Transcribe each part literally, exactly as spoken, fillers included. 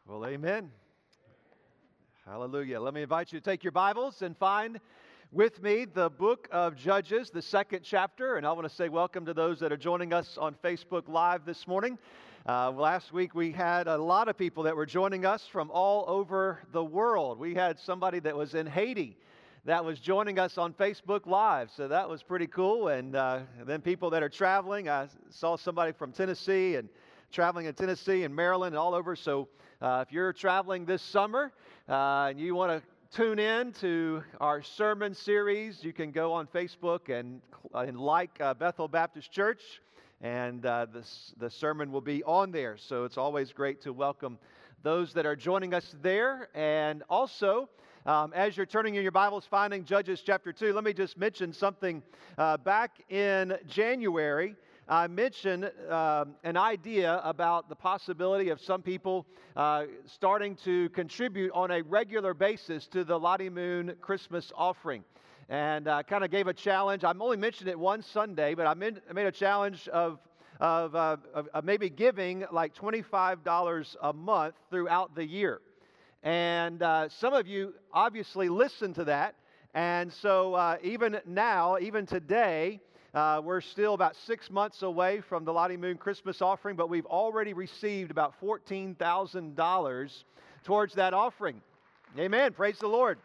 Well, amen. Hallelujah. Let me invite you to take your Bibles and find with me the book of Judges, the second chapter. And I want to say welcome to those that are joining us on Facebook Live this morning. Uh, last week we had a lot of people that were joining us from all over the world. We had somebody that was in Haiti that was joining us on Facebook Live. So that was pretty cool. And, uh, and then people that are traveling. I saw somebody from Tennessee and traveling in Tennessee and Maryland and all over. So uh, if you're traveling this summer uh, and you want to tune in to our sermon series, you can go on Facebook and, and like uh, Bethel Baptist Church, and uh, this, the sermon will be on there. So it's always great to welcome those that are joining us there. And also, um, as you're turning in your Bibles, finding Judges chapter two, let me just mention something. Uh, back in January, I mentioned um, an idea about the possibility of some people uh, starting to contribute on a regular basis to the Lottie Moon Christmas offering. And I uh, kind of gave a challenge. I'm only mentioned it one Sunday, but I made, I made a challenge of, of, uh, of, of maybe giving like twenty-five dollars a month throughout the year. And uh, some of you obviously listened to that. And so uh, even now, even today, Uh, we're still about six months away from the Lottie Moon Christmas offering, but we've already received about fourteen thousand dollars towards that offering. Amen. Praise the Lord.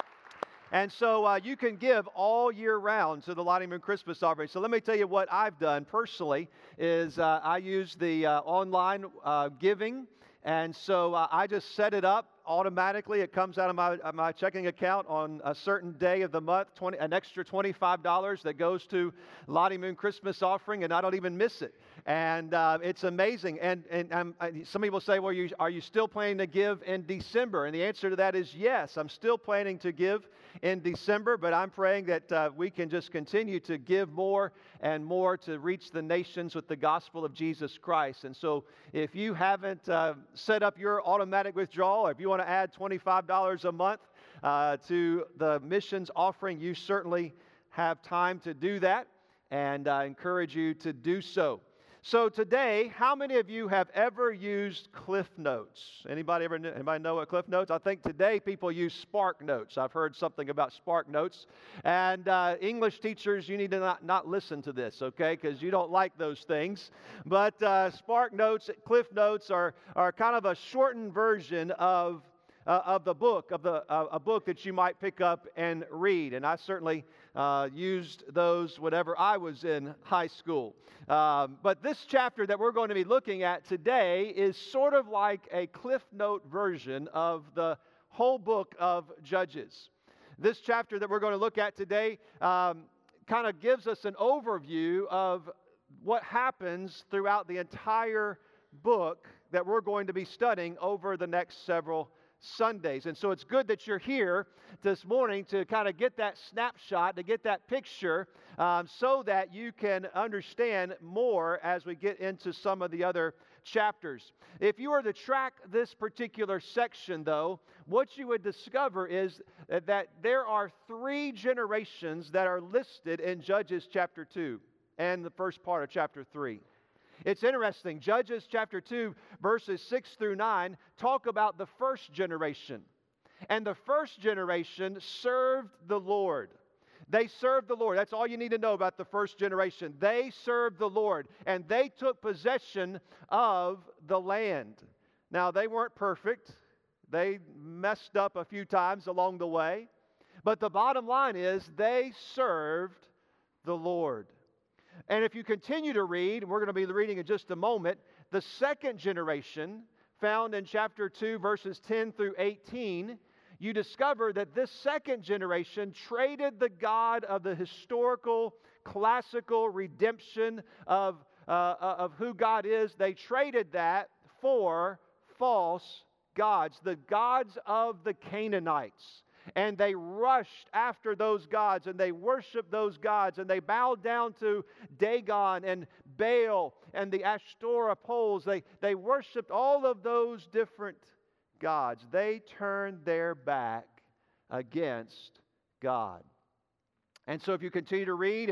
And so uh, you can give all year round to the Lottie Moon Christmas offering. So let me tell you what I've done personally is uh, I use the uh, online uh, giving. And so uh, I just set it up automatically. It comes out of my, uh, my checking account on a certain day of the month, twenty, an extra twenty-five dollars that goes to Lottie Moon Christmas offering, and I don't even miss it. And uh, it's amazing. And, and um, I, some people say, well, you, are you still planning to give in December? And the answer to that is yes. I'm still planning to give in December, but I'm praying that uh, we can just continue to give more and more to reach the nations with the gospel of Jesus Christ. And so if you haven't uh, set up your automatic withdrawal, or if you want to add twenty-five dollars a month uh, to the missions offering, you certainly have time to do that, and I encourage you to do so. So today, how many of you have ever used Cliff Notes? Anybody ever anybody know what Cliff Notes? I think today people use Spark Notes. I've heard something about Spark Notes. And uh, English teachers, you need to not, not listen to this, okay? Because you don't like those things. But uh, Spark Notes, Cliff Notes are, are kind of a shortened version of Uh, of the book, of the uh, a book that you might pick up and read. And I certainly uh, used those whenever I was in high school. Um, but this chapter that we're going to be looking at today is sort of like a Cliff Note version of the whole book of Judges. This chapter that we're going to look at today um, kind of gives us an overview of what happens throughout the entire book that we're going to be studying over the next several Sundays. And so it's good that you're here this morning to kind of get that snapshot, to get that picture, um, so that you can understand more as we get into some of the other chapters. If you were to track this particular section, though, what you would discover is that there are three generations that are listed in Judges chapter two and the first part of chapter three. It's interesting. Judges chapter two, verses six through nine, talk about the first generation. And the first generation served the Lord. They served the Lord. That's all you need to know about the first generation. They served the Lord, and they took possession of the land. Now, they weren't perfect. They messed up a few times along the way. But the bottom line is they served the Lord. And if you continue to read, and we're going to be reading in just a moment, the second generation, found in chapter two, verses ten through eighteen, you discover that this second generation traded the God of the historical, classical redemption of, uh, of who God is. They traded that for false gods, the gods of the Canaanites. And they rushed after those gods, and they worshiped those gods, and they bowed down to Dagon and Baal and the Ashtoreth poles. They, they worshiped all of those different gods. They turned their back against God. And so if you continue to read and,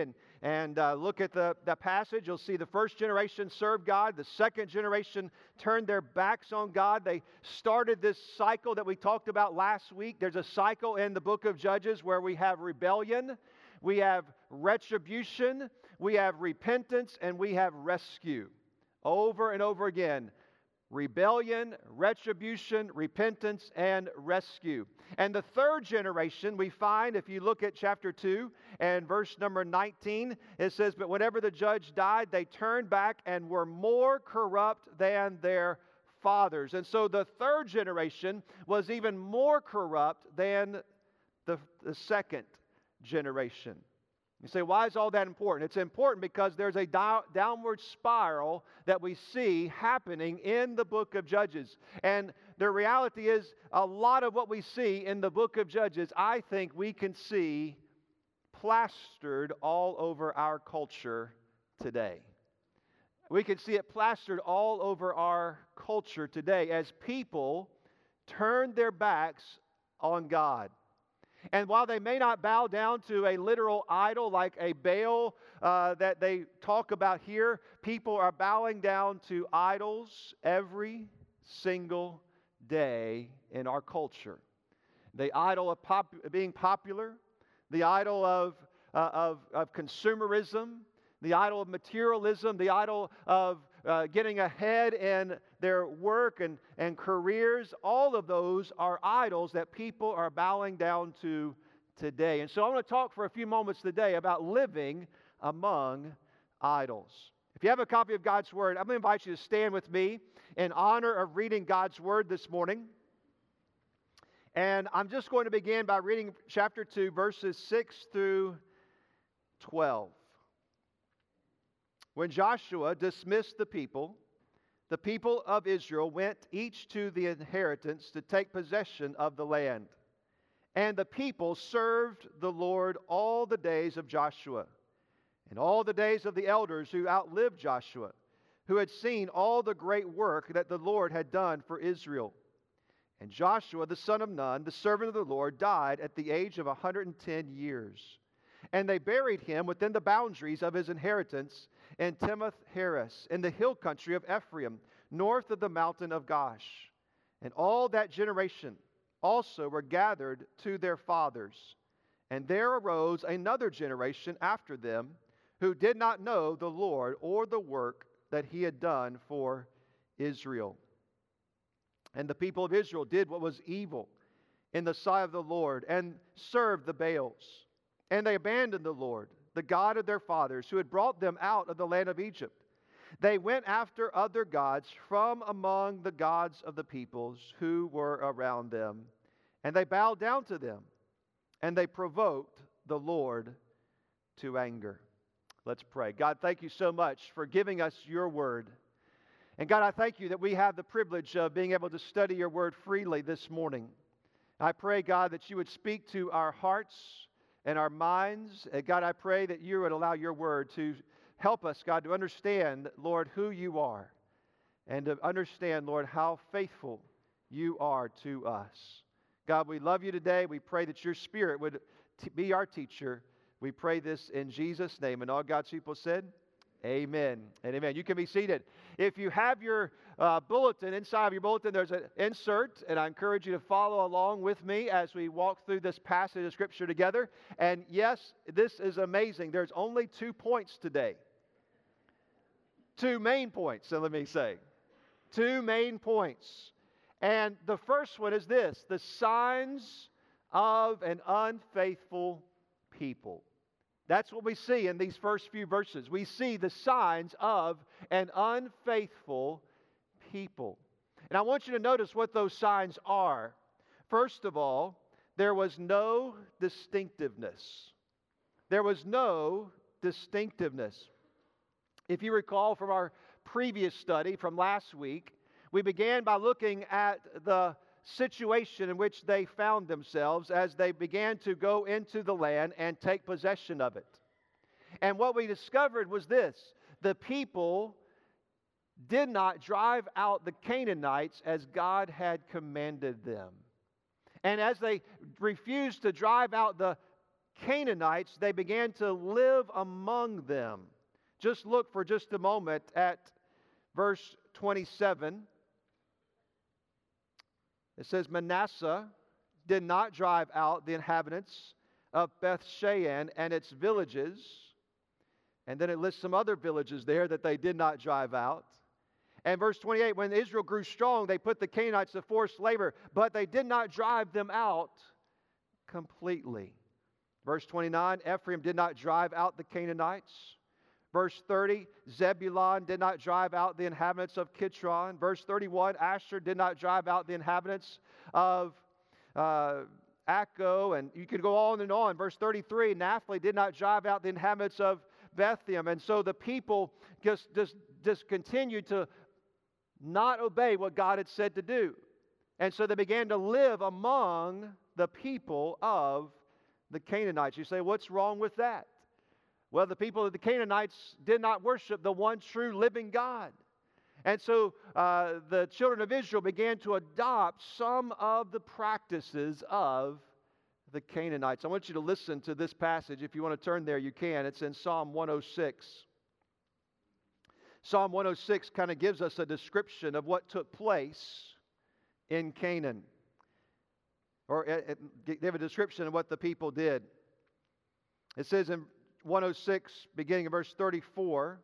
and uh, look at the, the passage, you'll see the first generation served God. The second generation turned their backs on God. They started this cycle that we talked about last week. There's a cycle in the book of Judges where we have rebellion, we have retribution, we have repentance, and we have rescue. Over and over again. Rebellion, retribution, repentance, and rescue. And the third generation we find, if you look at chapter two and verse number nineteen, it says, "But whenever the judge died, they turned back and were more corrupt than their fathers." And so the third generation was even more corrupt than the, the second generation. You say, why is all that important? It's important because there's a do- downward spiral that we see happening in the book of Judges. And the reality is, a lot of what we see in the book of Judges, I think we can see plastered all over our culture today. We can see it plastered all over our culture today as people turn their backs on God. And while they may not bow down to a literal idol like a Baal uh, that they talk about here, people are bowing down to idols every single day in our culture. The idol of pop- being popular, the idol of, uh, of, of consumerism, the idol of materialism, the idol of uh, getting ahead in their work and, and careers. All of those are idols that people are bowing down to today. And so I want to talk for a few moments today about living among idols. If you have a copy of God's Word, I'm going to invite you to stand with me in honor of reading God's Word this morning. And I'm just going to begin by reading chapter two, verses six through twelve. When Joshua dismissed the people, the people of Israel went each to the inheritance to take possession of the land. And the people served the Lord all the days of Joshua, and all the days of the elders who outlived Joshua, who had seen all the great work that the Lord had done for Israel. And Joshua the son of Nun, the servant of the Lord, died at the age of one hundred ten years. And they buried him within the boundaries of his inheritance in Timnath-Heres, in the hill country of Ephraim, north of the mountain of Gaash. And all that generation also were gathered to their fathers. And there arose another generation after them, who did not know the Lord or the work that he had done for Israel. And the people of Israel did what was evil in the sight of the Lord, and served the Baals. And they abandoned the Lord, the God of their fathers, who had brought them out of the land of Egypt. They went after other gods from among the gods of the peoples who were around them, and they bowed down to them, and they provoked the Lord to anger. Let's pray. God, thank you so much for giving us your word. And God, I thank you that we have the privilege of being able to study your word freely this morning. I pray, God, that you would speak to our hearts and our minds. And God, I pray that you would allow your word to help us, God, to understand, Lord, who you are, and to understand, Lord, how faithful you are to us. God, we love you today. We pray that your Spirit would t- be our teacher. We pray this in Jesus' name. And all God's people said, amen and amen. You can be seated. If you have your uh, bulletin, inside of your bulletin, there's an insert, and I encourage you to follow along with me as we walk through this passage of Scripture together. And yes, this is amazing. There's only two points today. Two main points, so let me say. Two main points. And the first one is this: the signs of an unfaithful people. That's what we see in these first few verses. We see the signs of an unfaithful people. And I want you to notice what those signs are. First of all, there was no distinctiveness. There was no distinctiveness. If you recall from our previous study from last week, we began by looking at the situation in which they found themselves as they began to go into the land and take possession of it. And what we discovered was this: the people did not drive out the Canaanites as God had commanded them. And as they refused to drive out the Canaanites, they began to live among them. Just look for just a moment at verse twenty-seven. It says, Manasseh did not drive out the inhabitants of Beth Shean and its villages. And then it lists some other villages there that they did not drive out. And verse twenty-eight, when Israel grew strong, they put the Canaanites to forced labor, but they did not drive them out completely. Verse twenty-nine, Ephraim did not drive out the Canaanites. Verse thirty, Zebulun did not drive out the inhabitants of Kitron. Verse thirty-one, Asher did not drive out the inhabitants of uh, Akko. And you could go on and on. Verse thirty-three, Naphtali did not drive out the inhabitants of Bethlehem. And so the people just, just, just continued to not obey what God had said to do. And so they began to live among the people of the Canaanites. You say, what's wrong with that? Well, the people of the Canaanites did not worship the one true living God. And so uh, the children of Israel began to adopt some of the practices of the Canaanites. I want you to listen to this passage. If you want to turn there, you can. It's in Psalm one oh six. Psalm one oh six kind of gives us a description of what took place in Canaan. Or uh, give a description of what the people did. It says in one oh six, beginning of verse thirty-four,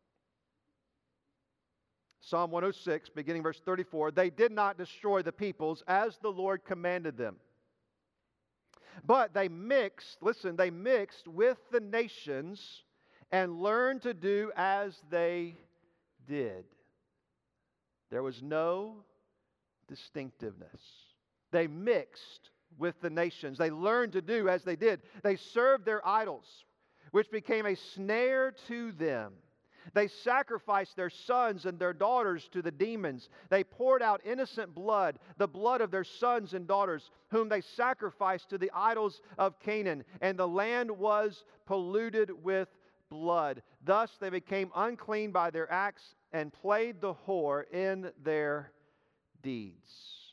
Psalm one oh six, beginning verse thirty-four, they did not destroy the peoples as the Lord commanded them. But they mixed, listen, they mixed with the nations and learned to do as they did. There was no distinctiveness. They mixed with the nations. They learned to do as they did. They served their idols, which became a snare to them. They sacrificed their sons and their daughters to the demons. They poured out innocent blood, the blood of their sons and daughters, whom they sacrificed to the idols of Canaan. And the land was polluted with blood. Thus they became unclean by their acts and played the whore in their deeds.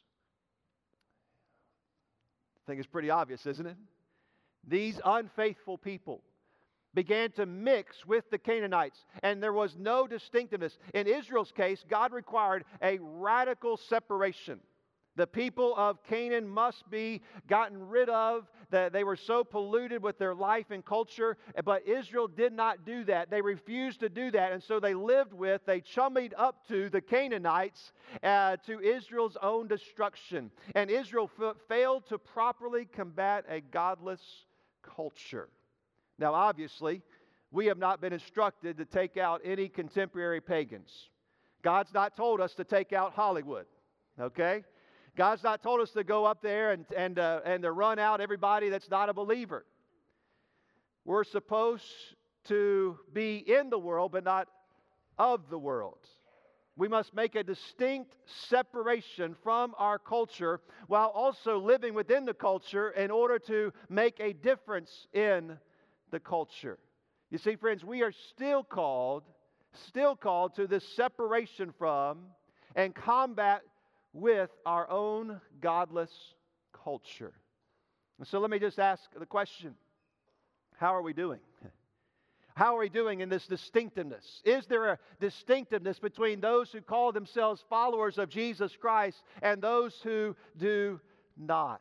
I think it's pretty obvious, isn't it? These unfaithful people began to mix with the Canaanites, and there was no distinctiveness. In Israel's case, God required a radical separation. The people of Canaan must be gotten rid of. They were so polluted with their life and culture, but Israel did not do that. They refused to do that, and so they lived with, they chummied up to the Canaanites uh, to Israel's own destruction. And Israel f- failed to properly combat a godless culture. Now, obviously, we have not been instructed to take out any contemporary pagans. God's not told us to take out Hollywood, okay? God's not told us to go up there and, and, uh, and to run out everybody that's not a believer. We're supposed to be in the world, but not of the world. We must make a distinct separation from our culture while also living within the culture in order to make a difference in the culture. You see, friends, we are still called, still called to this separation from and combat with our own godless culture. And so let me just ask the question, how are we doing? How are we doing in this distinctiveness? Is there a distinctiveness between those who call themselves followers of Jesus Christ and those who do not?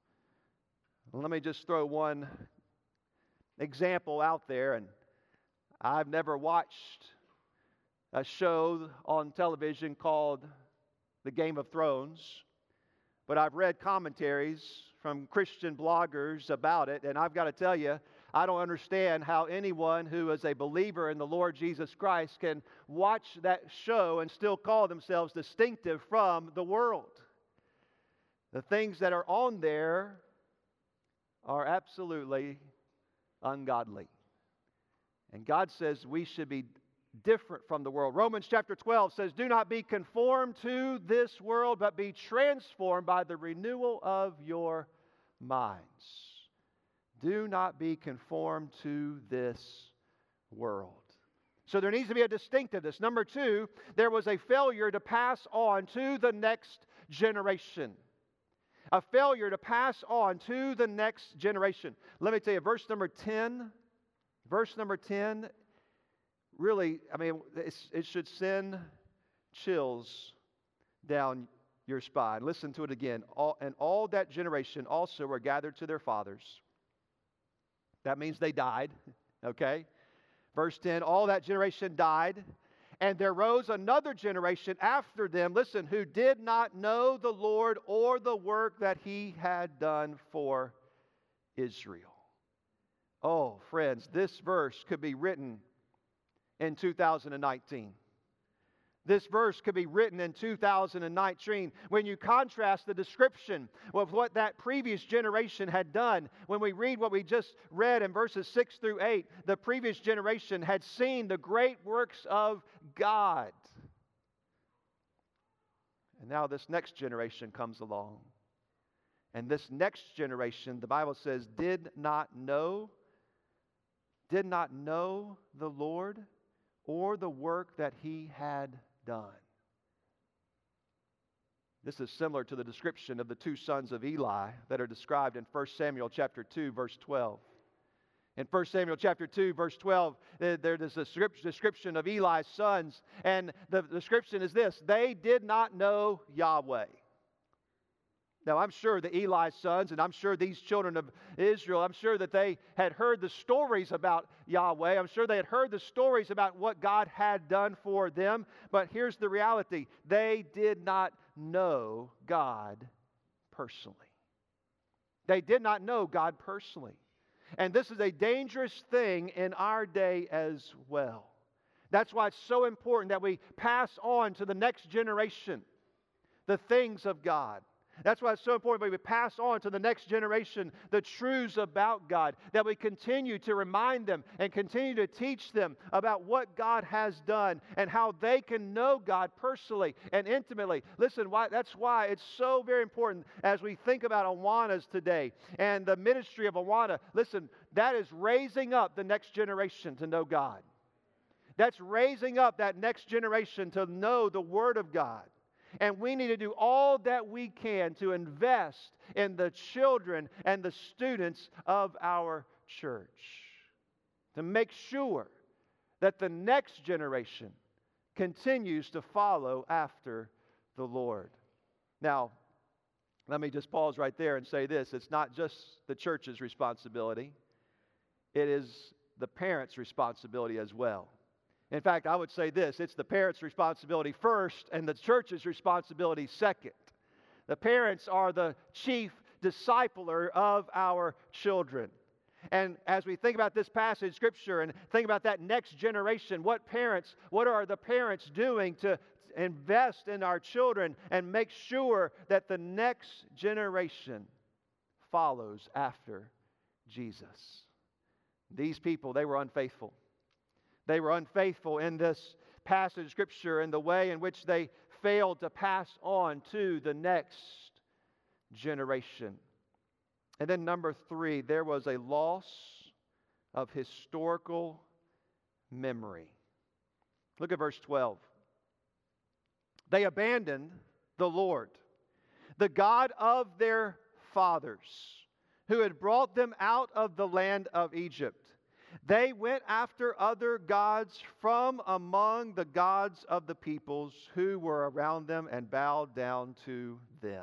Let me just throw one example out there. And I've never watched a show on television called The Game of Thrones, but I've read commentaries from Christian bloggers about it, and I've got to tell you, I don't understand how anyone who is a believer in the Lord Jesus Christ can watch that show and still call themselves distinctive from the world. The things that are on there are absolutely ungodly. And God says we should be different from the world. Romans chapter twelve says, do not be conformed to this world, but be transformed by the renewal of your minds. Do not be conformed to this world. So there needs to be a distinctiveness. Number two, there was a failure to pass on to the next generation. A failure to pass on to the next generation. Let me tell you, verse number ten, verse number ten, really, I mean, it's, it should send chills down your spine. Listen to it again. All, and all that generation also were gathered to their fathers. That means they died, okay? Verse ten, all that generation died, and there rose another generation after them, listen, who did not know the Lord or the work that He had done for Israel. Oh, friends, this verse could be written in two thousand nineteen. This verse could be written in two thousand nineteen. When you contrast the description of what that previous generation had done, when we read what we just read in verses six through eight, the previous generation had seen the great works of God. And now this next generation comes along. And this next generation, the Bible says, did not know, did not know the Lord or the work that He had done. This is similar to the description of the two sons of Eli that are described in First Samuel chapter two, verse twelve. In First Samuel chapter two, verse twelve, there is a description of Eli's sons, and the description is this: they did not know Yahweh. Now, I'm sure the Eli's sons, and I'm sure these children of Israel, I'm sure that they had heard the stories about Yahweh. I'm sure they had heard the stories about what God had done for them. But here's the reality: they did not know God personally. They did not know God personally. And this is a dangerous thing in our day as well. That's why it's so important that we pass on to the next generation the things of God. That's why it's so important that we pass on to the next generation the truths about God, that we continue to remind them and continue to teach them about what God has done and how they can know God personally and intimately. Listen, why, that's why it's so very important as we think about Awanas today and the ministry of Awana. Listen, that is raising up the next generation to know God. That's raising up that next generation to know the Word of God. And we need to do all that we can to invest in the children and the students of our church, to make sure that the next generation continues to follow after the Lord. Now, let me just pause right there and say this: it's not just the church's responsibility, it is the parents' responsibility as well. In fact, I would say this: it's the parents' responsibility first and the church's responsibility second. The parents are the chief discipler of our children. And as we think about this passage of Scripture and think about that next generation, what parents, what are the parents doing to invest in our children and make sure that the next generation follows after Jesus? These people, they were unfaithful. They were unfaithful in this passage of Scripture in the way in which they failed to pass on to the next generation. And then number three, there was a loss of historical memory. Look at verse twelve. They abandoned the Lord, the God of their fathers, who had brought them out of the land of Egypt. They went after other gods from among the gods of the peoples who were around them and bowed down to them.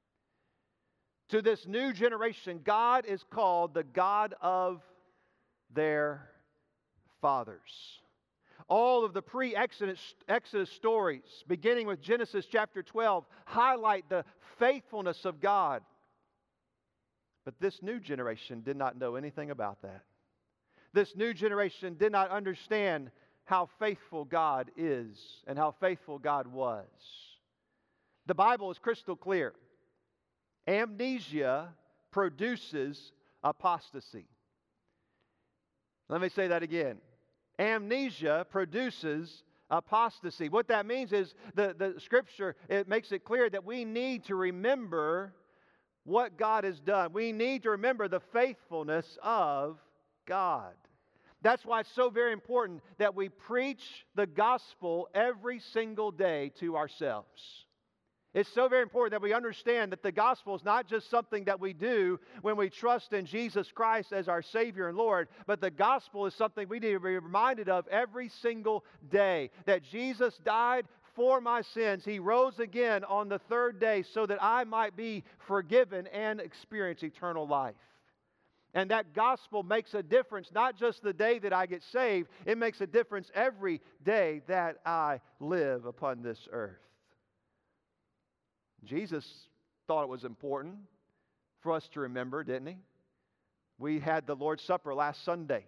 To this new generation, God is called the God of their fathers. All of the pre-Exodus Exodus stories, beginning with Genesis chapter twelve, highlight the faithfulness of God. But this new generation did not know anything about that. This new generation did not understand how faithful God is and how faithful God was. The Bible is crystal clear. Amnesia produces apostasy. Let me say that again. Amnesia produces apostasy. What that means is the, the Scripture, it makes it clear that we need to remember what God has done. We need to remember the faithfulness of God. That's why it's so very important that we preach the gospel every single day to ourselves. It's so very important that we understand that the gospel is not just something that we do when we trust in Jesus Christ as our Savior and Lord, but the gospel is something we need to be reminded of every single day. That Jesus died for my sins. He rose again on the third day so that I might be forgiven and experience eternal life. And that gospel makes a difference, not just the day that I get saved, it makes a difference every day that I live upon this earth. Jesus thought it was important for us to remember, didn't he? We had the Lord's Supper last Sunday,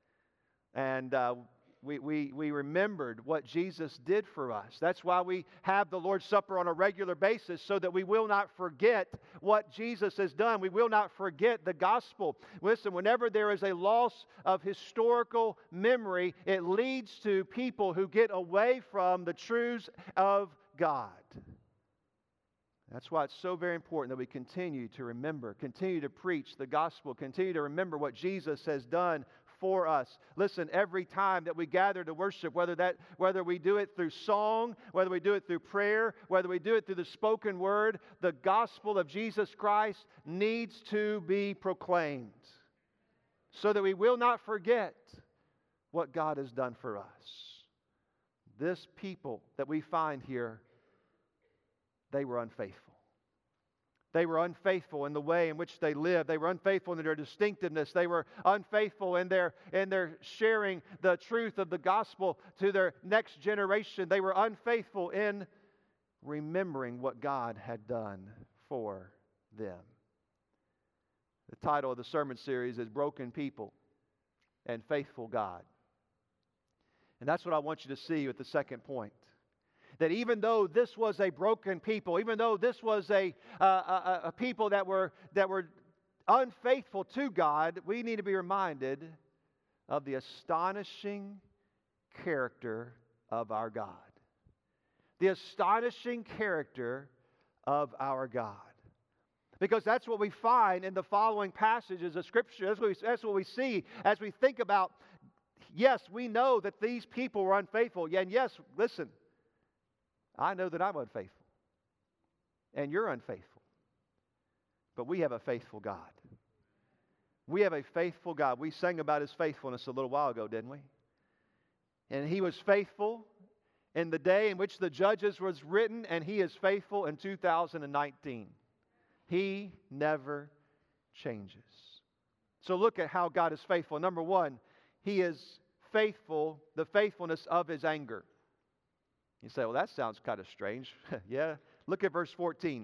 and uh, we, we, we remembered what Jesus did for us. That's why we have the Lord's Supper on a regular basis, so that we will not forget what Jesus has done. We will not forget the gospel. Listen, whenever there is a loss of historical memory, it leads to people who get away from the truths of God. That's why it's so very important that we continue to remember, continue to preach the gospel, continue to remember what Jesus has done for us. Listen, every time that we gather to worship, whether that whether we do it through song, whether we do it through prayer, whether we do it through the spoken word, the gospel of Jesus Christ needs to be proclaimed so that we will not forget what God has done for us. This people that we find here, they were unfaithful. They were unfaithful in the way in which they lived. They were unfaithful in their distinctiveness. They were unfaithful in their, in their sharing the truth of the gospel to their next generation. They were unfaithful in remembering what God had done for them. The title of the sermon series is Broken People and Faithful God. And that's what I want you to see with the second point. That even though this was a broken people, even though this was a, uh, a, a people that were, that were unfaithful to God, we need to be reminded of the astonishing character of our God. The astonishing character of our God. Because that's what we find in the following passages of Scripture. That's what we, that's what we see as we think about, yes, we know that these people were unfaithful. And yes, listen, I know that I'm unfaithful, and you're unfaithful, but we have a faithful God. We have a faithful God. We sang about His faithfulness a little while ago, didn't we? And He was faithful in the day in which the Judges was written, and He is faithful in two thousand nineteen. He never changes. So look at how God is faithful. Number one, He is faithful, the faithfulness of His anger. You say, well, that sounds kind of strange. Yeah. Look at verse fourteen.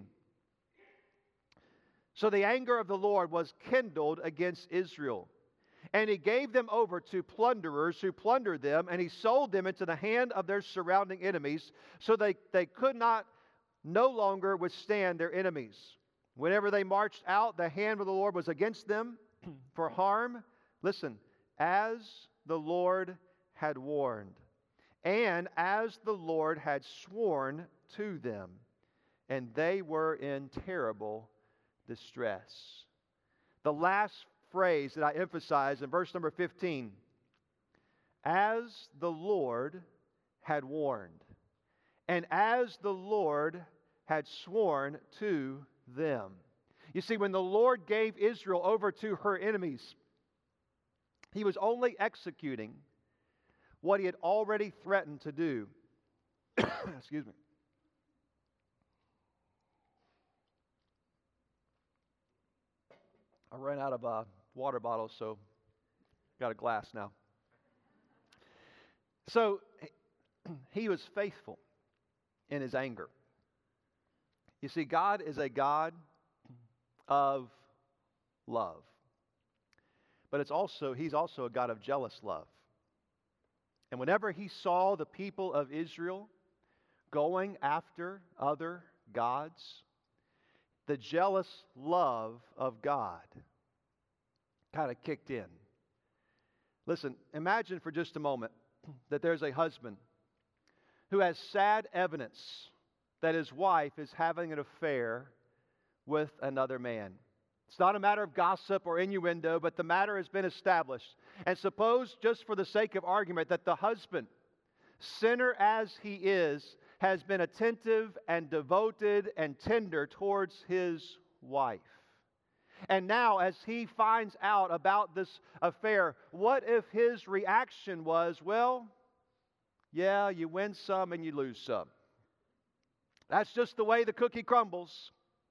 So the anger of the Lord was kindled against Israel, and He gave them over to plunderers who plundered them, and He sold them into the hand of their surrounding enemies, so they, they could not no longer withstand their enemies. Whenever they marched out, the hand of the Lord was against them for harm. Listen, as the Lord had warned. And as the Lord had sworn to them, and they were in terrible distress. The last phrase that I emphasize in verse number fifteen, as the Lord had warned, and as the Lord had sworn to them. You see, when the Lord gave Israel over to her enemies, He was only executing what He had already threatened to do. Excuse me. I ran out of a water bottle, so got a glass now. So He was faithful in His anger. You see, God is a God of love. But it's also He's also a God of jealous love. And whenever He saw the people of Israel going after other gods, the jealous love of God kind of kicked in. Listen, imagine for just a moment that there's a husband who has sad evidence that his wife is having an affair with another man. It's not a matter of gossip or innuendo, but the matter has been established. And suppose, just for the sake of argument, that the husband, sinner as he is, has been attentive and devoted and tender towards his wife. And now, as he finds out about this affair, what if his reaction was, well, yeah, you win some and you lose some. That's just the way the cookie crumbles.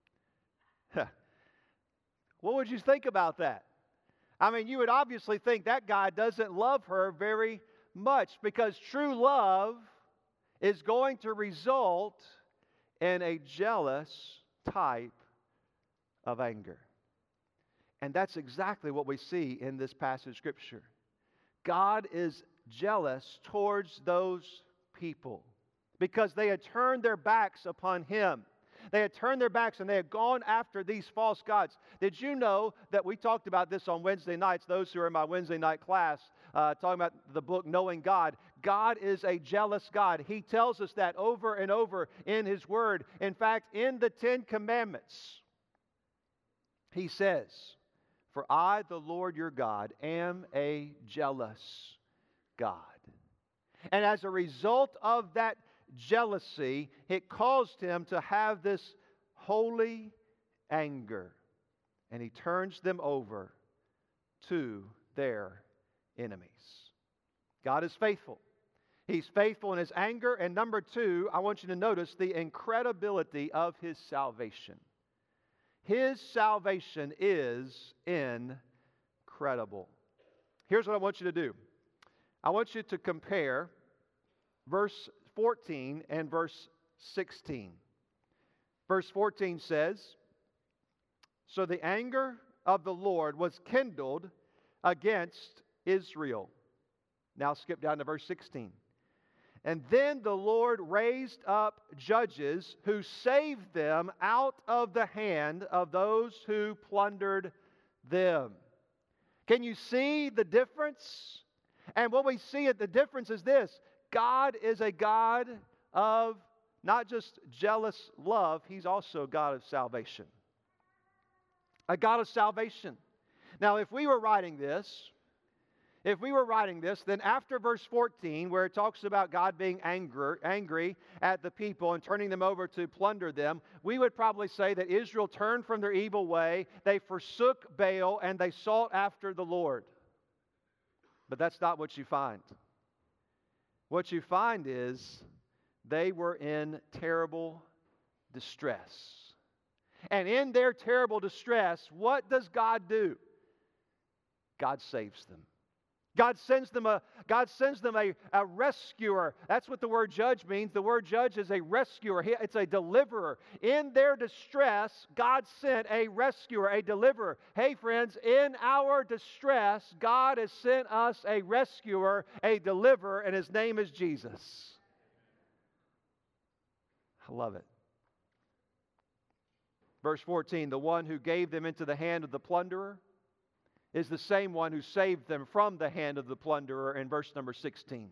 What would you think about that? I mean, you would obviously think that guy doesn't love her very much, because true love is going to result in a jealous type of anger. And that's exactly what we see in this passage of Scripture. God is jealous towards those people because they had turned their backs upon Him. They had turned their backs and they had gone after these false gods. Did you know that we talked about this on Wednesday nights, those who are in my Wednesday night class, uh, talking about the book Knowing God? God is a jealous God. He tells us that over and over in His Word. In fact, in the Ten Commandments, He says, "For I, the Lord your God, am a jealous God." And as a result of that jealousy, it caused Him to have this holy anger. And He turns them over to their enemies. God is faithful. He's faithful in His anger. And number two, I want you to notice the incredibility of His salvation. His salvation is incredible. Here's what I want you to do. I want you to compare verse fourteen and verse sixteen. Verse fourteen says, "So the anger of the Lord was kindled against Israel." Now skip down to verse sixteen. "And then the Lord raised up judges who saved them out of the hand of those who plundered them." Can you see the difference? And what we see at the difference is this: God is a God of not just jealous love, He's also a God of salvation. A God of salvation. Now, if we were writing this, if we were writing this, then after verse fourteen, where it talks about God being angry, angry at the people and turning them over to plunder them, we would probably say that Israel turned from their evil way, they forsook Baal, and they sought after the Lord. But that's not what you find. What you find is they were in terrible distress. And in their terrible distress, what does God do? God saves them. God sends them a God sends them a, a rescuer. That's what the word judge means. The word judge is a rescuer. It's a deliverer. In their distress, God sent a rescuer, a deliverer. Hey friends, in our distress, God has sent us a rescuer, a deliverer, and His name is Jesus. I love it. Verse fourteen, "The one who gave them into the hand of the plunderer is the same one who saved them from the hand of the plunderer," in verse number sixteen.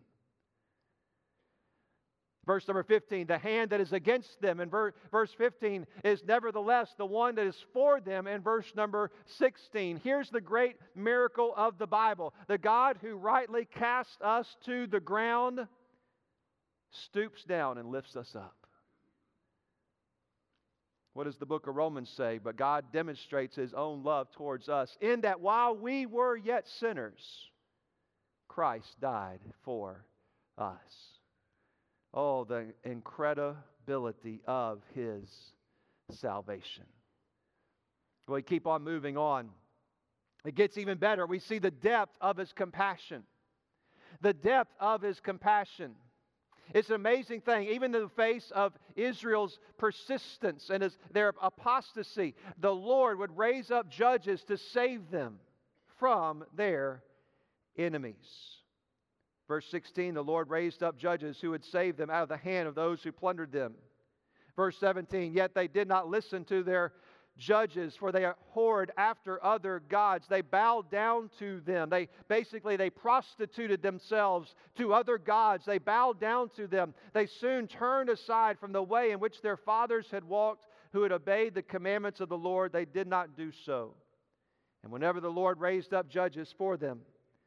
Verse number fifteen, "The hand that is against them," in ver- verse fifteen, "is nevertheless the one that is for them," in verse number sixteen. Here's the great miracle of the Bible. The God who rightly casts us to the ground stoops down and lifts us up. What does the book of Romans say? "But God demonstrates His own love towards us, in that while we were yet sinners, Christ died for us." Oh, the incredibility of His salvation. Well, we keep on moving on. It gets even better. We see the depth of His compassion. The depth of His compassion. It's an amazing thing. Even in the face of Israel's persistence and his, their apostasy, the Lord would raise up judges to save them from their enemies. Verse sixteen, "The Lord raised up judges who would save them out of the hand of those who plundered them." Verse seventeen, "Yet they did not listen to their judges, for they whored after other gods." They bowed down to them. They basically they prostituted themselves to other gods. They bowed down to them. They soon turned aside from the way in which their fathers had walked, who had obeyed the commandments of the Lord. They did not do so. And whenever the Lord raised up judges for them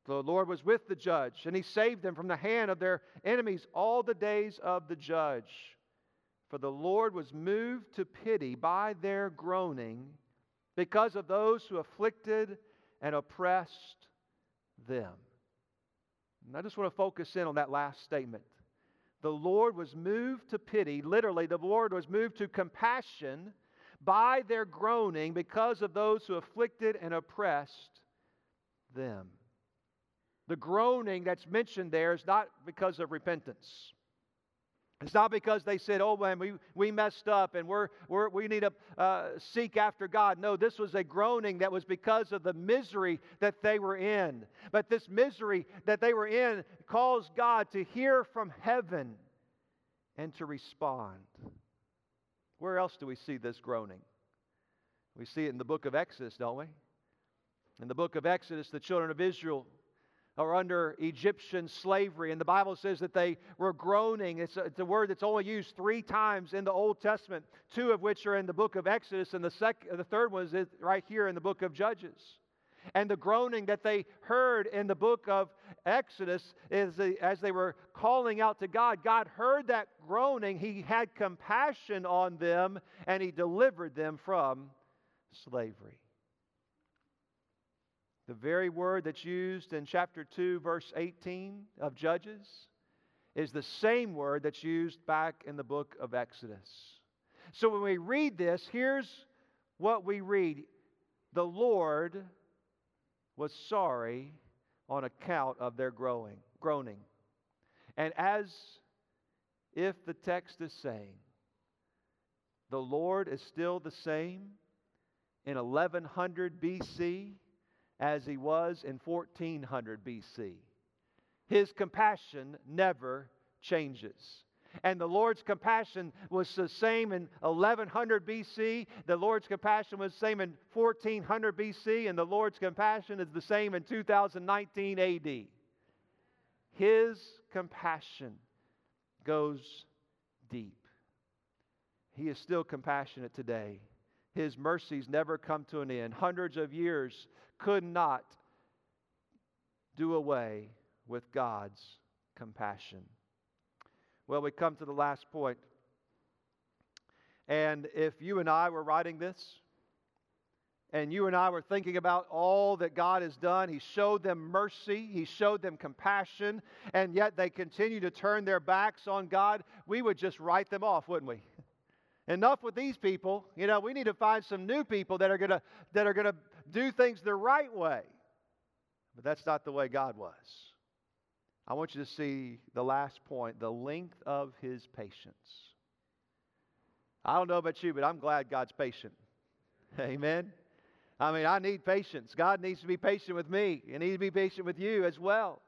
The Lord was with the judge, and he saved them from the hand of their enemies all the days of the judge. For the Lord was moved to pity by their groaning because of those who afflicted and oppressed them. And I just want to focus in on that last statement. The Lord was moved to pity. Literally, the Lord was moved to compassion by their groaning because of those who afflicted and oppressed them. The groaning that's mentioned there is not because of repentance. It's not because they said, oh man, we, we messed up and we're, we're, we need to uh, seek after God. No, this was a groaning that was because of the misery that they were in. But this misery that they were in caused God to hear from heaven and to respond. Where else do we see this groaning? We see it in the book of Exodus, don't we? In the book of Exodus, the children of Israel are under Egyptian slavery. And the Bible says that they were groaning. It's a, it's a word that's only used three times in the Old Testament, two of which are in the book of Exodus, and the, sec, the third one is right here in the book of Judges. And the groaning that they heard in the book of Exodus is the, as they were calling out to God, God heard that groaning. He had compassion on them, and He delivered them from slavery. The very word that's used in chapter two, verse eighteen of Judges is the same word that's used back in the book of Exodus. So when we read this, here's what we read. The Lord was sorry on account of their growing, groaning. And as if the text is saying, the Lord is still the same in eleven hundred B C as He was in fourteen hundred B C. His compassion never changes. And the Lord's compassion was the same in eleven hundred B C. The Lord's compassion was the same in fourteen hundred B C. And the Lord's compassion is the same in two thousand nineteen A D. His compassion goes deep. He is still compassionate today. His mercies never come to an end. Hundreds of years could not do away with God's compassion. Well, we come to the last point. And if you and I were writing this, and you and I were thinking about all that God has done, He showed them mercy, He showed them compassion, and yet they continue to turn their backs on God, we would just write them off, wouldn't we? Enough with these people. You know, we need to find some new people that are going to that are going to do things the right way. But that's not the way God was. I want you to see the last point, the length of His patience. I don't know about you, but I'm glad God's patient. Amen. I mean, I need patience. God needs to be patient with me. He needs to be patient with you as well.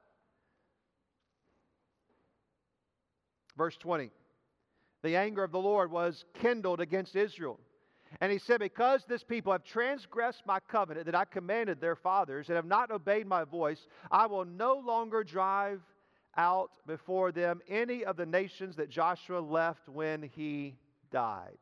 Verse twenty. The anger of the Lord was kindled against Israel. And He said, because this people have transgressed my covenant that I commanded their fathers and have not obeyed my voice, I will no longer drive out before them any of the nations that Joshua left when he died.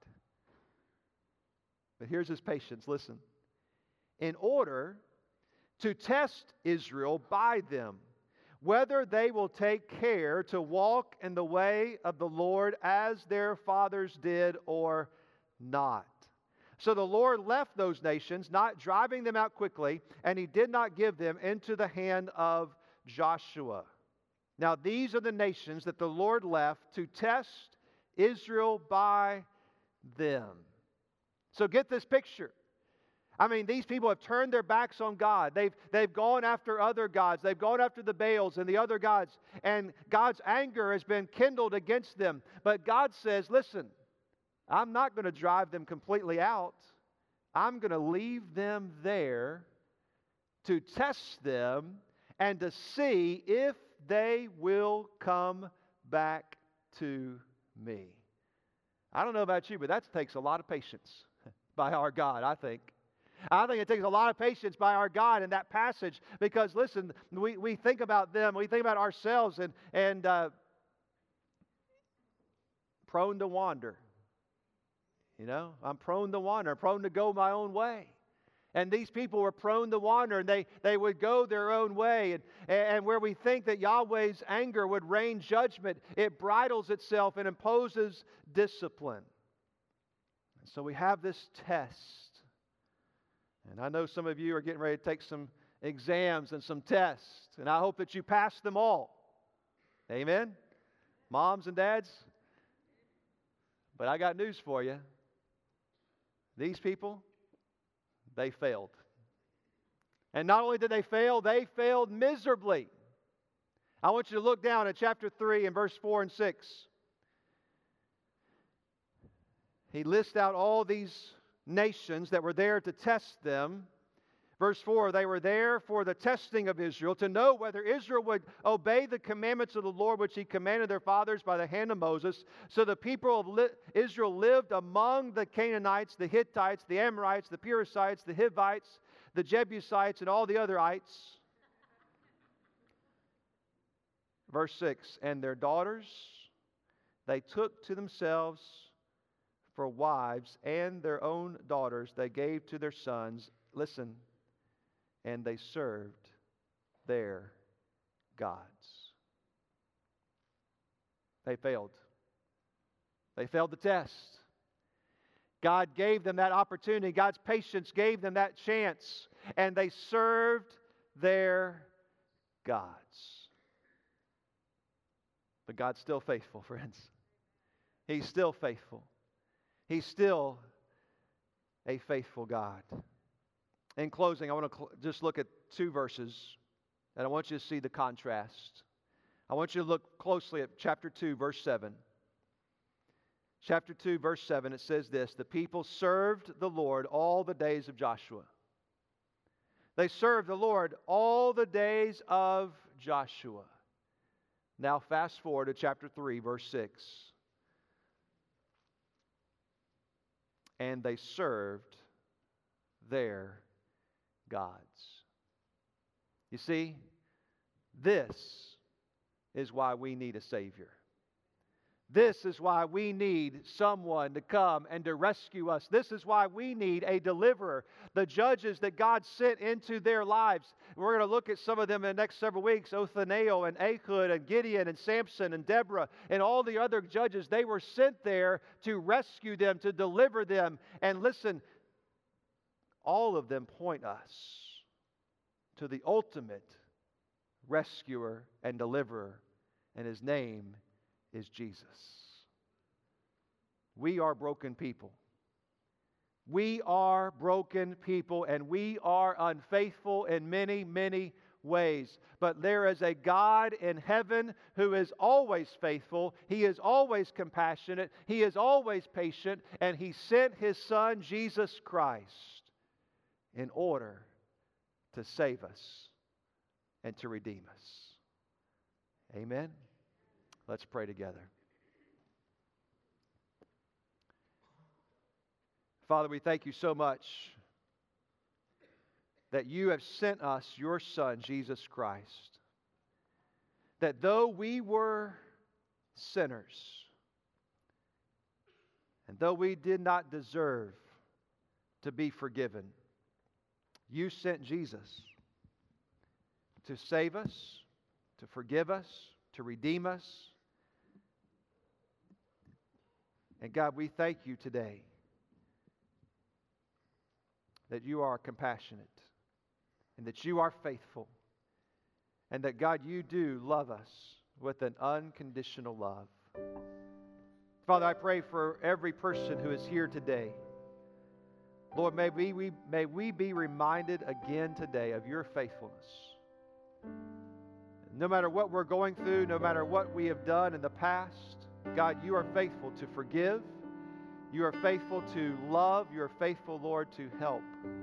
But here's His patience. Listen. In order to test Israel by them, whether they will take care to walk in the way of the Lord as their fathers did or not. So the Lord left those nations, not driving them out quickly, and He did not give them into the hand of Joshua. Now these are the nations that the Lord left to test Israel by them. So get this picture. I mean, these people have turned their backs on God. They've, they've gone after other gods. They've gone after the Baals and the other gods. And God's anger has been kindled against them. But God says, listen, I'm not going to drive them completely out. I'm going to leave them there to test them and to see if they will come back to me. I don't know about you, but that takes a lot of patience by our God, I think. I think it takes a lot of patience by our God in that passage because, listen, we, we think about them, we think about ourselves and, and uh, prone to wander. You know, I'm prone to wander, prone to go my own way. And these people were prone to wander, and they, they would go their own way. And, and where we think that Yahweh's anger would rain judgment, it bridles itself and imposes discipline. And so we have this test. And I know some of you are getting ready to take some exams and some tests, and I hope that you pass them all. Amen? Moms and dads? But I got news for you. These people, they failed. And not only did they fail, they failed miserably. I want you to look down at chapter three and verse four and six. He lists out all these nations that were there to test them. Verse four, they were there for the testing of Israel, to know whether Israel would obey the commandments of the Lord which He commanded their fathers by the hand of Moses. So the people of Israel lived among the Canaanites, the Hittites, the Amorites, the Perizzites, the Hivites, the Jebusites, and all the other ites. Verse six, and their daughters they took to themselves for wives, and their own daughters they gave to their sons. Listen. And they served their gods. They failed. They failed the test. God gave them that opportunity. God's patience gave them that chance. And they served their gods. But God's still faithful, friends. He's still faithful. He's still a faithful God. In closing, I want to cl- just look at two verses, and I want you to see the contrast. I want you to look closely at chapter two, verse seven. Chapter two, verse seven, it says this: the people served the Lord all the days of Joshua. They served the Lord all the days of Joshua. Now fast forward to chapter three, verse six. And they served their gods. You see, this is why we need a Savior. This is why we need someone to come and to rescue us. This is why we need a deliverer. The judges that God sent into their lives. We're going to look at some of them in the next several weeks. Othniel and Ehud and Gideon and Samson and Deborah and all the other judges. They were sent there to rescue them, to deliver them. And listen, all of them point us to the ultimate rescuer and deliverer, and His name is Jesus. We are broken people. We are broken people, and we are unfaithful in many, many ways. But there is a God in heaven who is always faithful. He is always compassionate. He is always patient, and He sent His Son, Jesus Christ, in order to save us and to redeem us. Amen? Let's pray together. Father, we thank You so much that You have sent us Your Son, Jesus Christ. That though we were sinners, and though we did not deserve to be forgiven, You sent Jesus to save us, to forgive us, to redeem us. And God, we thank You today that You are compassionate and that You are faithful and that, God, You do love us with an unconditional love. Father, I pray for every person who is here today. Lord, may we, we, may we be reminded again today of Your faithfulness. No matter what we're going through, no matter what we have done in the past, God, You are faithful to forgive. You are faithful to love. You are faithful, Lord, to help.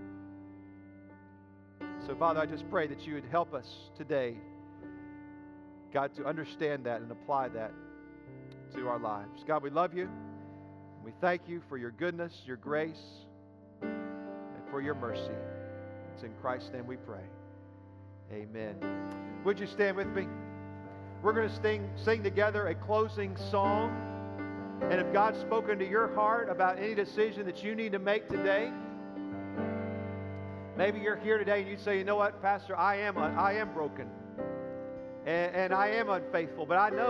So, Father, I just pray that You would help us today, God, to understand that and apply that to our lives. God, we love You. We thank You for Your goodness, Your grace, for Your mercy. It's in Christ's name we pray. Amen. Would you stand with me? We're going to sing, sing together a closing song. And if God's spoken to your heart about any decision that you need to make today, Maybe you're here today and you say, you know what, Pastor, I am, I am broken. And, and I am unfaithful, but I know